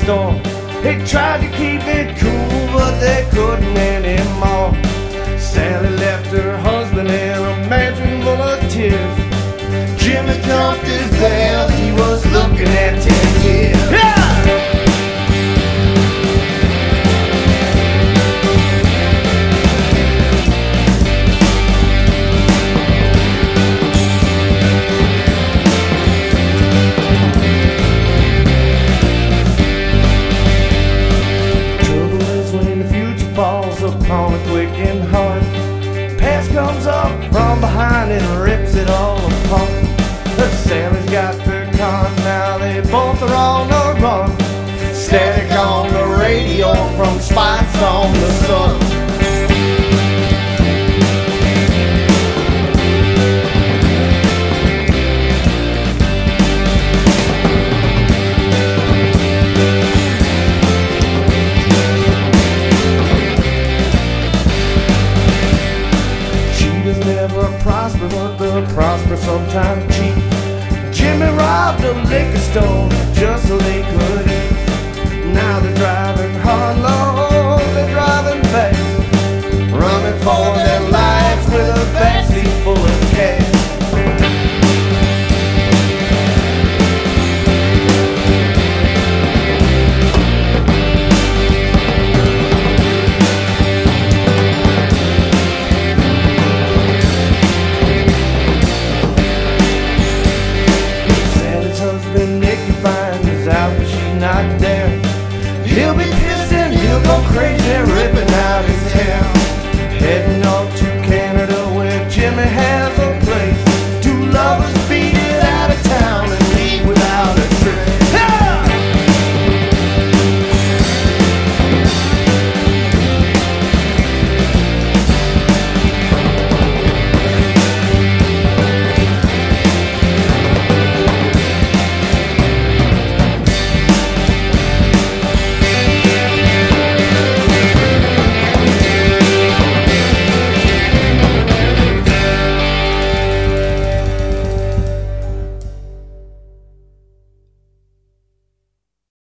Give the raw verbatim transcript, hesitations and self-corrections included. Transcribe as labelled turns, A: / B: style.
A: store. They tried to keep it cool, but they couldn't anymore. Sally left her husband in a mansion full of tears. Jimmy jumped his bell, he was looking at ten years. Yeah! Upon a quickened heart, past comes up from behind and rips it all apart. But Sally's got their con, now they both are on the run. Static on the radio from spots on the sun. Never prosper, but they'll prosper sometimes cheap. Jimmy robbed a liquor store just so they could eat. Now they're driving hard low